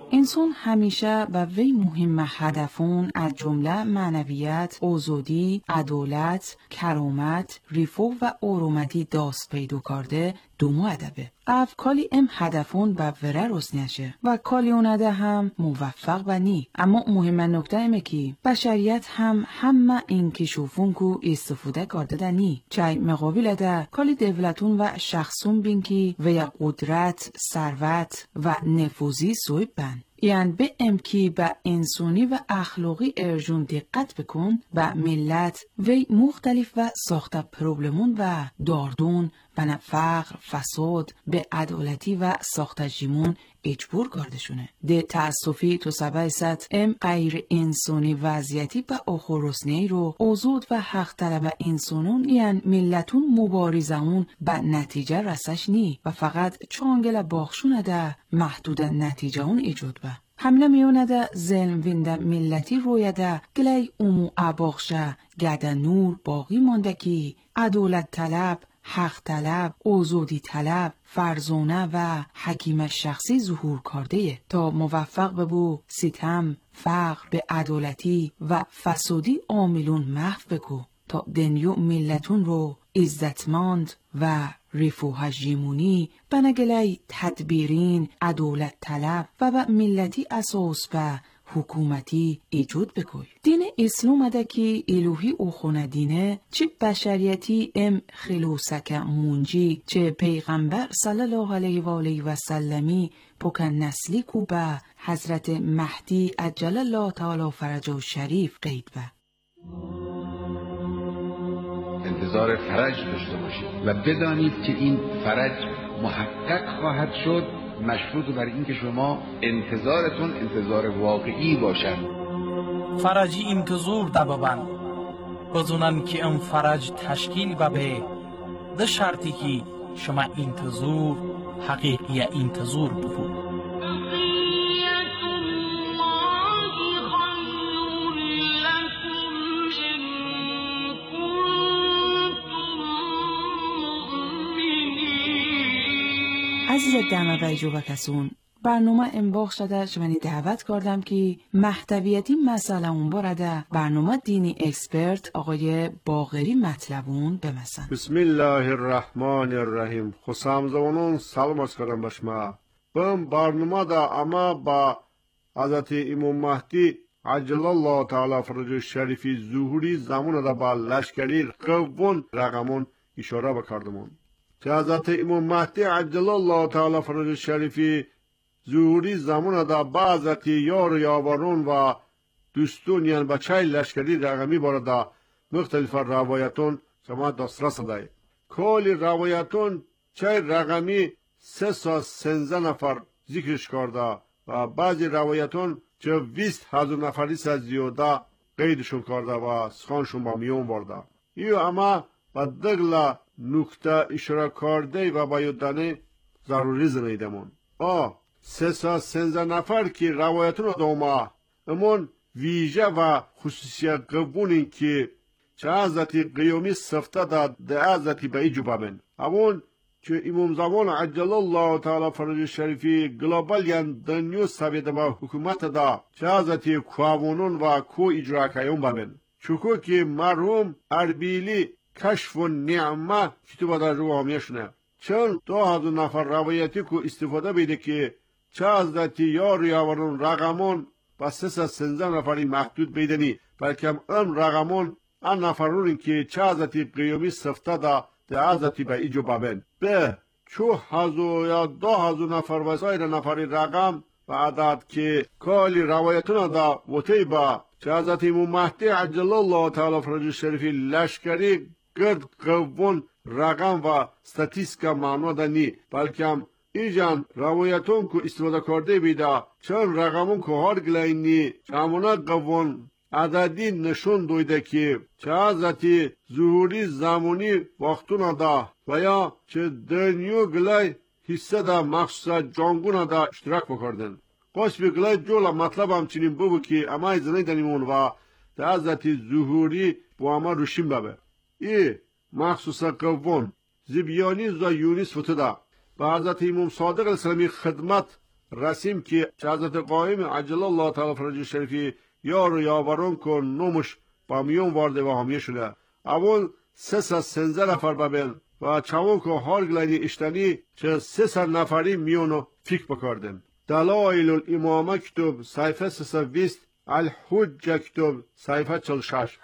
انسان همیشه به وی مهم هدفون از جمله معنویت، آزادی، عدالت، کرامت، رفاه و آرومتی داست پیدا کرده دومو ادبه. اف کالی ام هدفون به وره رسنیشه و کالی اونده هم موفق و نی. اما مهم نکته ایمه که بشریت هم همه این کشوفون کو استفاده کرده ده نی. چای مقابل ده کالی دولتون و شخصون بین که وی قدرت، ثروت و نفوذی سویب بن. یعنی به امکی به انسانی و اخلاقی ارجون دقت بکن و ملت وی مختلف و ساخته پروبلمون و داردون بنا فقر، فساد، به عدالتی و ساخته جیمون اجبور کردشونه. ده تأسفی تو سبای ست ام غیر انسانی وضعیتی به آخر رسنی رو آزاد و حق طلب انسانون یعنی ملتون مبارزمون به نتیجه رسش نی و فقط چانگل باخشونه ده محدود نتیجه اون ایجاد به. حمله میونه ده ظلم وینده ملتی رویه ده گلی امو عباخشه گده نور باقی مانده کی عدالت طلب، حق طلب، آزادی طلب، فرزانه و حکیم شخصی ظهور کرده تا موفق ببو ستم، فقر به عدالتی و فسادی عاملون محو بکو تا دنیو ملتون رو عزتمند و رفاه جیمونی بنگلی تدبیرین عدالت طلب و به ملتی اساس به حکومتی ایجاد بکوی. دین اسلام ده که الوهی او خونه دینه چه بشریتی ام خلوصک منجی چه پیغمبر صلی الله علیه و آله و سلمی پوکن نسلی کو به حضرت مهدی عجل الله تعالی فرجه شریف قید به. انتظار فرج داشته باشید و بدانید که این فرج محقق خواهد شد مشروط بر این که شما انتظارتون انتظار واقعی باشد. فرجی انتظار دبابن بزنن که ام فرج تشکیل ببه ده شرطی که شما انتظار حقیقی انتظار بکن. عزیز دمه و ایجوبه کسون برنامه انباخ شده شمانی دعوت کردم که محتویتی مسئله اون بارده برنامه دینی اکسپرت آقای باقری مطلبون بمسن. بسم الله الرحمن الرحیم. خسام زوانون سلام از کردم بشما بم برنامه دا اما با حضرت امام مهدی عجل الله تعالی فرج شریفی ظهوری زمان دا با لشکری قوون رقمون اشاره بکردمون که حضرت امام مهدی عجل الله تعالی فرج شریفی ظهوری زمان دا با حضرت یار یاورون و دوستون یعنی بچه لشکری رقمی بارده مختلف روایتون شما دسترس دهید. کلی روایتون چه رقمی سه سا سنزه نفر ذکرش کرده و بعضی روایتون چه بیست هزار نفری سا زیاده قیدشون کرده و سخانشون با میون برده. ایو اما با دگل نکته اشاره کرده و بایدنه ضروری زنیدمون. آه سه سا سنزه نفر که روایتون دوما امون ویژه و خصوصیت قبونین که چه حضرتی قیومی صفته داد ده حضرتی به ایجو بمن همون که امام زمان عجل الله تعالی فرج شریفی گلوبال یعنی دنیو سویده با حکومت دا چه حضرتی قوانون و کو اجرا کیون بمن چکو که مرحوم اربیلی کشف و نعمه کتب در رو همیشونه چون دو هزار نفر روایتی که استفاده بیده که چه حضرتی یار یاورون رقمون و سه سه سنزه نفری محدود بیدنی بلکه ام رقمون ان نفرون که چه حضرتی قیومی صفته دا ده حضرتی به ایجو ببن به چو هزو یا دو هزو نفر و سایر نفری رقم و عدد که کالی روایتون دا وطی با چه حضرتی امام مهدی عجل الله تعالی فرج شریفی لشکری گرد قوون رقم و ستاتیسکا معنا دنی بلکه ایجان روایتون که استفاده کرده بیده چون رقمون که هر گلینی چامونا قوون عددی نشون دویده که چه حضرتی ظهوری زمانی وقتون دا و یا چه دنیو گلای حصه دا مخصوصا جانگون دا اشتراک بکردن قصبی گلای جولا مطلب همچنین ببو که اما ایزنی دنیمون و ده حضرتی ظهوری با اما روشیم ببه ای مخصوصا قوون زبیانی زا یونیس فته دا و حضرت امام صادق الاسلامی خدمت رسیم که حضرت قائم عجل الله تعالی فرج شریفی یار و یاوران کن نومش با میون وارده و همیه شده. اول سه سه سنزه نفر ببین و چوان که هر گلینی اشتنی چه سه سه نفری میونو فکر بکردن. دلائل الامامه کتب صحیفه سه سه بیست، الحجه کتب صحیفه چل شش.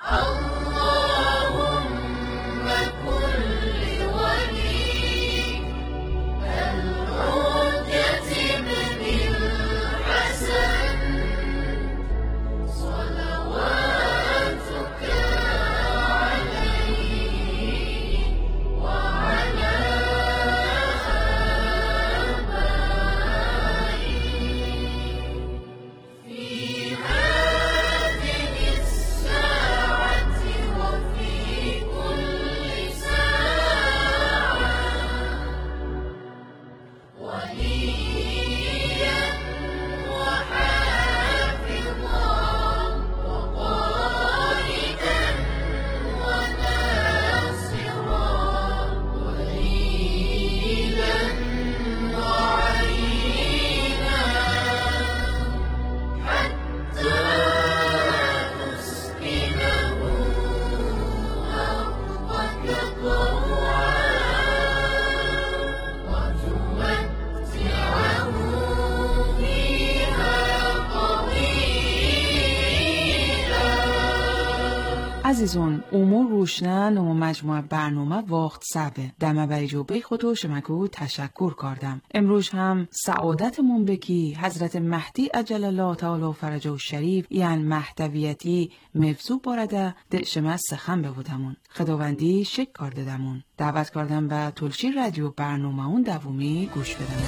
عزیزون امور روشنن و مجموعه برنامه وقت سبه دمه بری جو بی خودو شمکو تشکر کردم. امروز هم سعادتمون بکی حضرت مهدی عجل الله تعالی فرجه شریف یعنی مهدویتی مفزو بارده ده شما سخن بودمون خداوندی شک کرده دمون دعوت کردم به تلشی رادیو برنامه اون دومی گوش بدمون.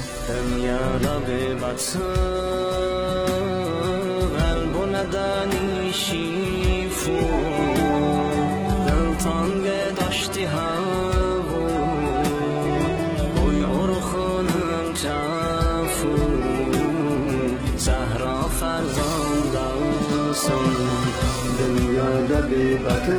Tange dashti havu oy orkhonam chafu Zahra farzandasun dünyada bir batın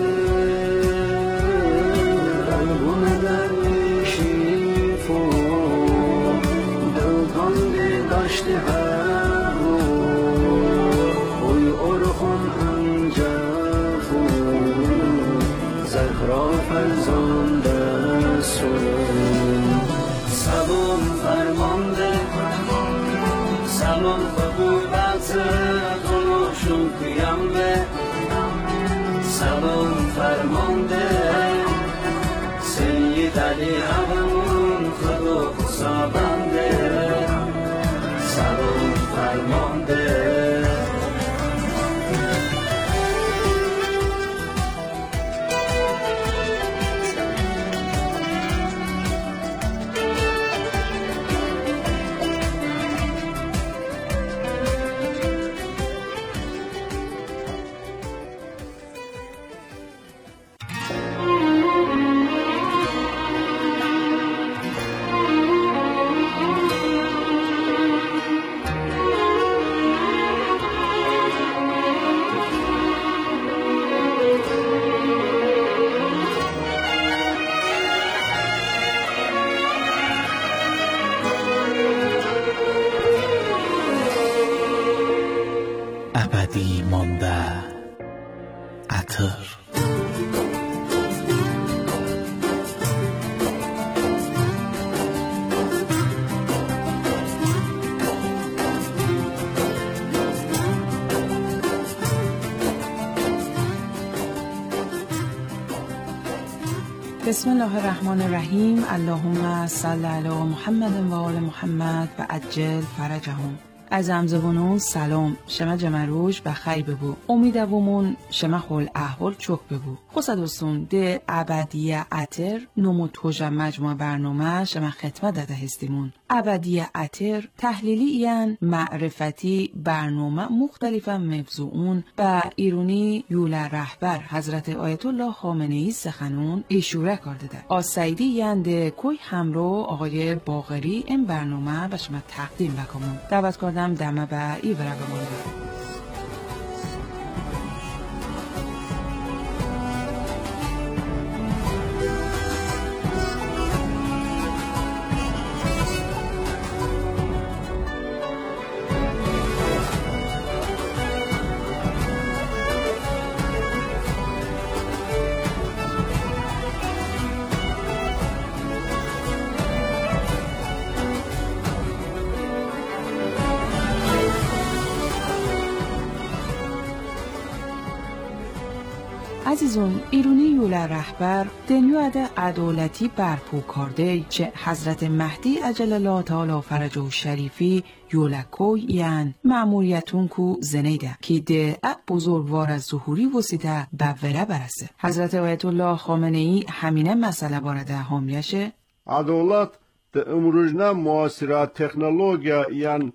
kalbundan şifu Dil tange dashti havu oy orkhonam chafu Zahra farzande sun Sabun farmande Sabun fabubatı Konuşun kıyambe Sabun farmande Seyyid Ali Ağamun Kıdı kusabande Sabun farmande ابدی مانده عطر بسم الله الرحمن الرحیم. اللهم صل علی محمد و آل محمد و عجل فرجهم. از امزبونون سلام شما جمروش بخیر ببو امیدومون شما خول احوال چوک ببو خوصا دوستون ده ابدیه اتر نمو توجه مجموعه برنامه شما خدمت داده هستیمون. ابدیه اتر تحلیلی این معرفتی برنامه مختلف مفزوعون به ایرونی یول رهبر حضرت آیت الله خامنه‌ای سخنون اشاره کرده ده. آسایدی این ده کوی همرو آقای باقری این برنامه به شما تقدیم بکنم. دعوت کردم دمه به ای برگمانده. عزیزون ایرونی یولا رهبر دنیا ده عدالتی برپو کرده چه حضرت مهدی عجل الله تعالی فرجه و شریفی یولا کوی یعن معمولیتون کو زنیده که ده ا بزرگوار از ظهوری وسیده بوره برسه. حضرت آیت الله خامنه ای همینه مسئله بارده حامیشه. عدالت ده امروزنا معاصره تکنولوژیا یعن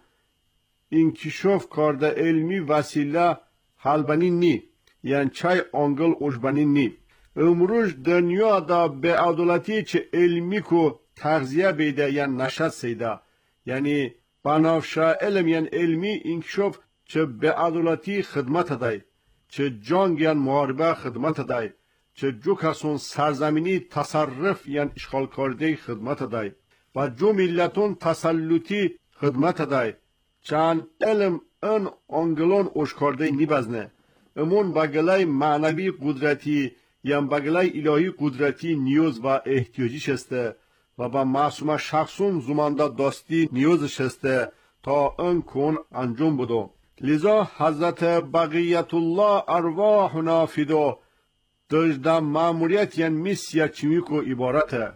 انکشاف کرده علمی وسیله حلبنی نی یعنی چای آنگل اوشبنی نی. امروز دنیا دا به عدالتی چه علمی کو تغذیه بیده یعنی نشد سیده یعنی بنافشه علم یعنی علمی انکشاف چه به عدالتی خدمت دای چه جنگ یعنی محاربه خدمت دای چه جو کسون سرزمینی تصرف یعنی اشغال کرده خدمت دای و جو ملتون تسلطی خدمت دای چند علم ان آنگلون اوشکارده نیبزنه امون بگلای معنوی قدرتی یا بگلای الهی قدرتی نیوز و احتیاجی شسته و با معصوم شخصون زمانده داستی نیوز شسته تا ان کن انجام بدو. لذا حضرت بقیت الله ارواحنا فدو دجده معمولیت یعنی میسیا چمیکو عبارته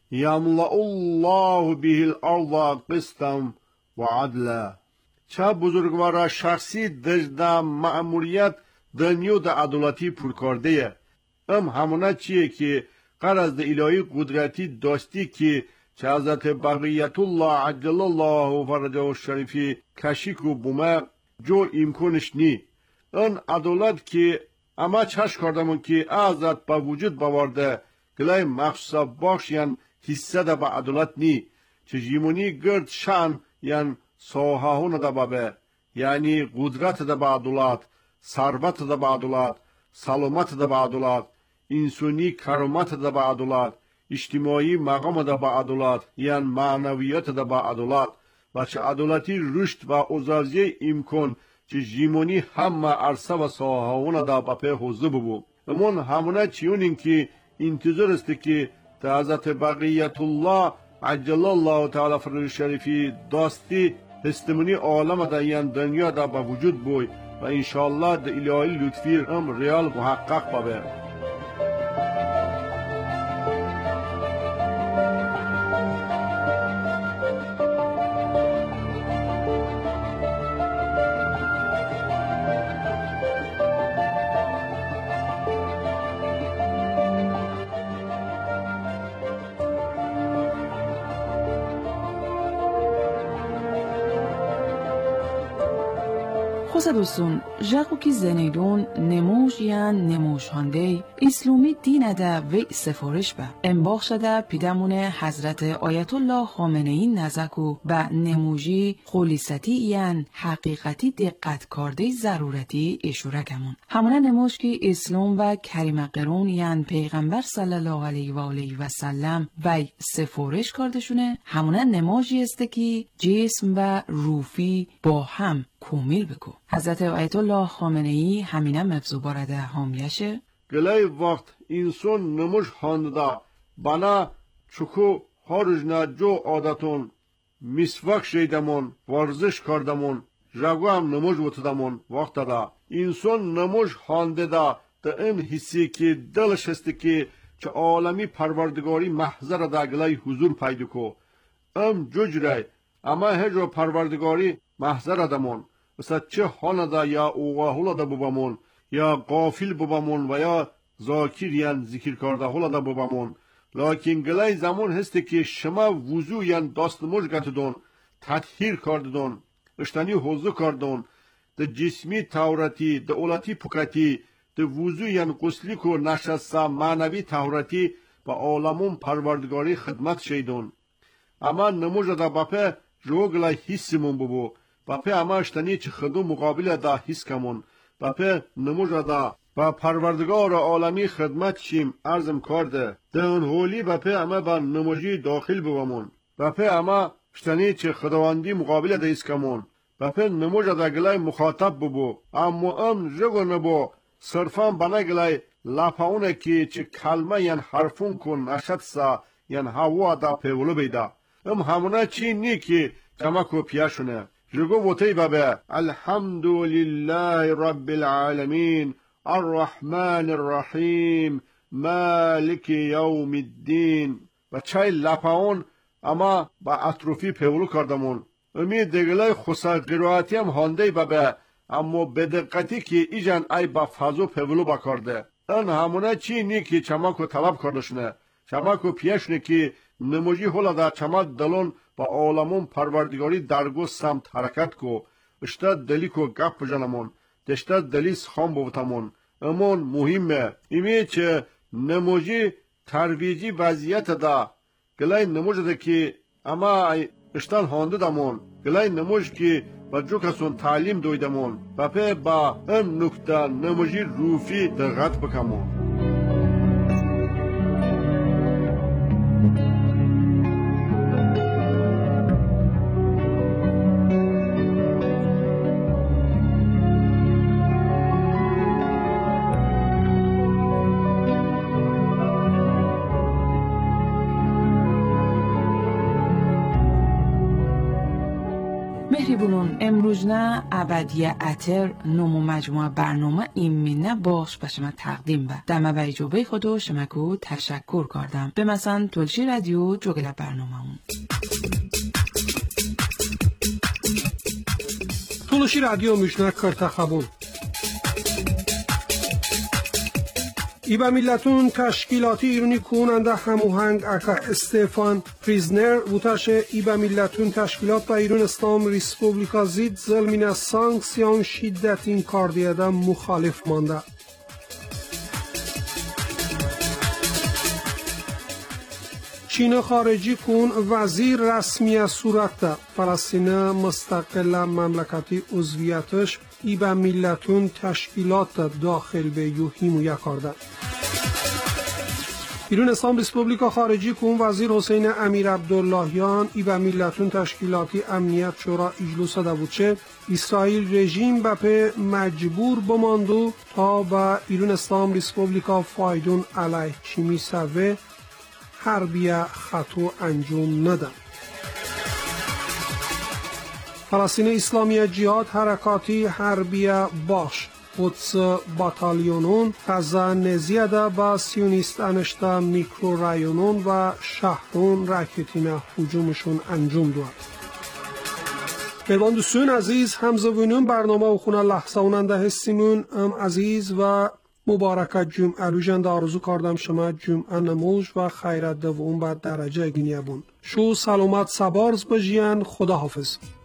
یملأ الله به الارض قسطا و عدلا. چه بزرگوار شخصی دجده معمولیت دنیو د عدالتی پر کرده ام همونه چیه که قرض د الهی قدرتی داشتی که چه حضرت بقیت الله عجل الله فرجه و شریفی کشیکو بومه جو امکانش نی. ان عدالت که اما چش کردمون که حضرت با وجود باورده گلای مخصوصا باش یعن حصه ده با عدالت نی چه جیمونی گرد شان یعن ساحهون ده بابه یعنی قدرت ده با عدالت ثروت ده با عدالت سلامت ده با عدالت انسانی کرامت ده با عدالت اجتماعی مقام ده با عدالت یعنی معنویت ده با عدالت و چه عدالتی رشد و ازازی امکان چه جیمونی همه عرصه و ساحهون ده با پی حوزه ببو. امون همونه چیونین که انتظار است که تا حضرت بقیت الله عجل الله تعالی فرج شریفی داستی هستمونی عالم ده یعنی دنیا ده با وجود بوی و انشاءالله ده الهی لطفی هم ریال محقق بابه. خوزه دوستون جاکو کی زنیدون نموش یان نموش هانده اسلامی دین ده و سفارش به انباخ شده پیدمون حضرت آیت الله خامنه ای نزکو به نموجی خلیصتی یان حقیقتی دقت کرده ضرورتی اشاره کمون همونه نموش که اسلام و کریم قرون یان پیغمبر صلی الله علیه و آله و سلم و سفارش کردشونه همونه نموجی است که جسم و روحی با هم کومیل بکو. حضرت آیت الله خامنه ای همینه مفضو بارده حامیشه گلای وقت انسان نموش خانده بنا چکو هارجنا جو عادتون مسواک شیدمون ورزش کردمون جاگو هم نموش وطدمون وقت دا انسان نموش خانده دا دا این حسی که دلش هستی که چه عالمی پروردگاری محضر دا گلای حضور پیدا کو ام جوجره اما هجو پروردگاری محضر دمون مثلا چه خانده یا اوغاهولا دا ببامون یا غافل ببامون و یا ذاکر یعن ذکر کرده هولا دا ببامون لیکن گلای زمان هستی که شما وضو یعن داستموش گتدون تطهیر کردون اشتانی حوضو کردون ده جسمی تورتی ده اولتی پکتی ده وضو یعن قسلی کو نشسته معنوی تورتی و عالمون پروردگاری خدمت شیدون اما نموش دا باپه جو گلای حسیمون ببو باپه اما اشتانی چه خدو مقابل دا حس کمون باپه نموش دا با پروردگار عالمی خدمت شیم ارزم کرده ده اون هولی باپه اما با نموجی داخل بوامون باپه اما اشتانی چه خداوندی مقابل دا حس کمون باپه نموش دا گلای مخاطب ببو اما ام جگو نبو صرفان بنا گلای لاپاونه که چه کلمه ین حرفون کن اشد سا ین هوا دا پیولو بیدا ام همونه چی نی که کمکو پیاشونه جگو وطی بابه الحمدلله رب العالمین الرحمن الرحیم مالک یوم الدین و چای لپاون اما با اطروفی پیولو کردمون امی دگلای خسا قرائتی هم هانده ببه اما به دقتی که ایجان ای با فازو پیولو بکرده ان همونه چی نی که چماکو طلب کردشنه چماکو پیشنه که نموجی حالا در چماک دلون با عالمون پروردگاری درگو سمت حرکت کو اشتا دلی کو گپ بجنمون دشتا دلی سخام بوتمون امون مهمه ایمی چه نموجی ترویجی وضعیت دا گلای نموج ده که اما اشتان هانده دمون گلای نموج که با جو کسون تعلیم دویدمون و پی با ام نکته نموجی روفی دقت بکمون مهربونون امروز نه ابدیه اتر نمو مجموعه برنامه ایمینه باش به شما تقدیم با دمه و اجابه خودو شمکو تشکر کردم به مثلا تلشی رادیو جوگل برنامه همون تلشی رادیو میشنه کرتا خبون ایبا میلتون تشکیلاتی ایرانی کننده هموهنگ اکا استفان پریزنر بوتاش ایبا میلتون تشکیلات با ایران اسلام ریسپوبلیکا زید ظلمین سانکسیون شدت این کار دیده مخالف مانده. چین خارجی کن وزیر رسمی صورت ده فلسطین مستقل مملکتی عضویتش ایبا میلتون تشکیلات داخل به یوهیم و یکارده. ایران اسلام ریسپوبلیکا خارجی کن وزیر حسین امیر عبداللهیان ایبا میلتون تشکیلاتی امنیت شورا اجلوس دبوچه اسرائیل رژیم بپه مجبور بماندو تا با ایران اسلام ریسپوبلیکا فایدون علیه چیمی سوه حربیه خطو انجام ندن. فلسطین اسلامی جهاد حرکاتی حربیه باش قدس باتالیونون فضا نزیده با سیونیست انشتا میکرو رایونون و شهرون راکتینه حجومشون انجام دواد. مهربان دوستان عزیز همزبونون برنامه و خونه لحظه اوننده هستیمون ام عزیز و مبارکت جمعه روژند آرزو کردم شما جمعه نموش و خیرت دوم بر درجه گینیه بون شو سلامت سبارز بجیان خدا حافظ.